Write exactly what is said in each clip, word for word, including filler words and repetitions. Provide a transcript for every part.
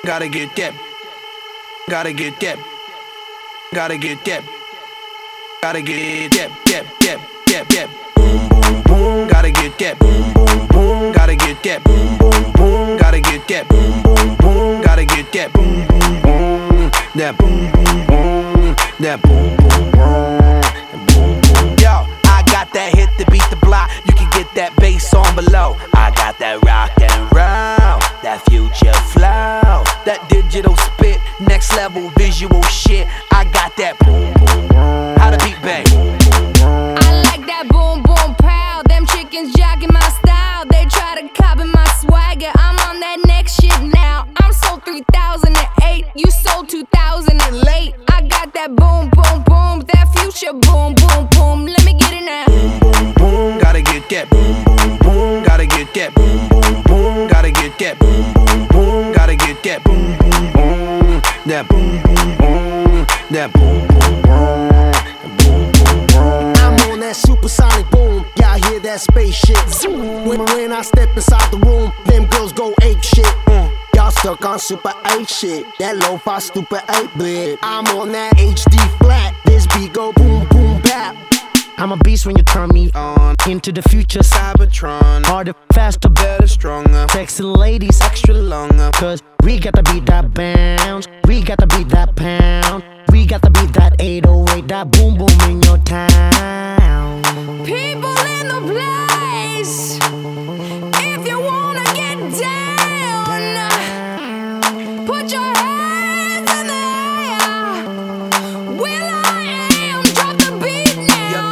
Gotta get that. Gotta get that. Gotta get that. Gotta get that. That. That. That. That. Boom boom boom. Gotta get that. Boom boom boom. Gotta get that. Boom boom boom. Gotta get that. Boom boom boom. Gotta get that. Boom boom boom. That boom boom boom. That boom boom boom. Boom boom. Yo, I got that hit to beat the block. You can get that bass on below. I got that rock and roll, that future flow, that digital spit, next level visual shit. I got that boom boom boom. How the beat bang? I like that boom boom pow. Them chickens jocking my style. They try to copy my swagger. I'm on that next shit now. I'm sold three thousand eight. You sold two thousand late. I got that boom boom boom. That future boom boom boom. Let me get it now. Boom boom boom. Gotta get that. Boom boom boom. Gotta get that. Boom boom boom. Gotta get that. Boom boom boom. Gotta get that. Boom boom boom. That boom boom boom. That boom boom boom. Boom boom boom. I'm on that supersonic boom. Y'all hear that spaceship? Zoom. When, when I step inside the room, them girls go ape shit. Mm. Y'all stuck on super eight shit. That lo-fi stupid eight bit. I'm on that H D flat. This beat go boom boom bap. I'm a beast when you turn me on. Into the future, Cybertron. Harder, faster, better, stronger. Sexy ladies, extra longer. Cause we got to beat that bounce. We got to beat that pound. We got to beat that eight oh eight. That boom boom in your town. People in the place. If you wanna get down, put your hands in the air. Will I am, drop the beat now.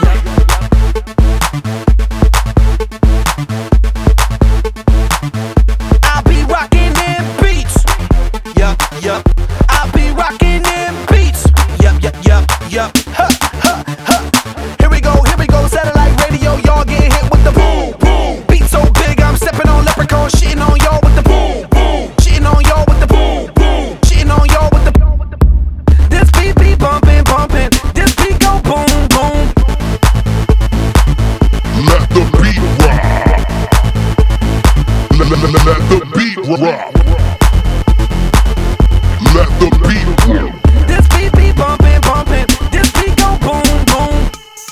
I'll be rocking them beats. Yup, yup. I'll be rocking them beats. Yup, yup, yup, yup. Huh, huh, huh. Here we go, here we go. Satellite radio, y'all get hit with the boom, boom. Beat so big, I'm stepping on leprechaun, shitting on y'all with the boom, boom. Shitting on y'all with the boom, boom. Shitting on y'all with the. This beat be bumping, bumping. This beat go boom, boom. Let the beat rock. Let, let, let, let the beat rock. Let the beat rock. This beat be bumping, bumping. This beat go boom, boom.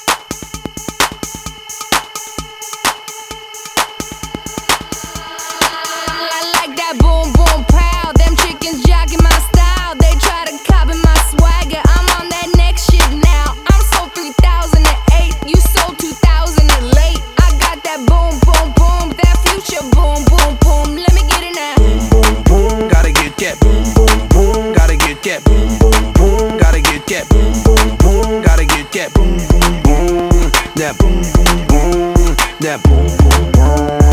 I like that boom boom pow. Them chickens jocking my style. They try to copy my swagger. I'm on that next shit now. I'm sold three thousand eight. You sold two thousand late. I got that boom boom boom. That future boom boom boom. Let me get it now. Boom boom boom. Gotta get that. Boom boom boom. Gotta get that. Boom boom boom. Gotta get that. Boom boom boom. Gotta get that. Boom boom boom. That boom boom boom. That boom boom boom.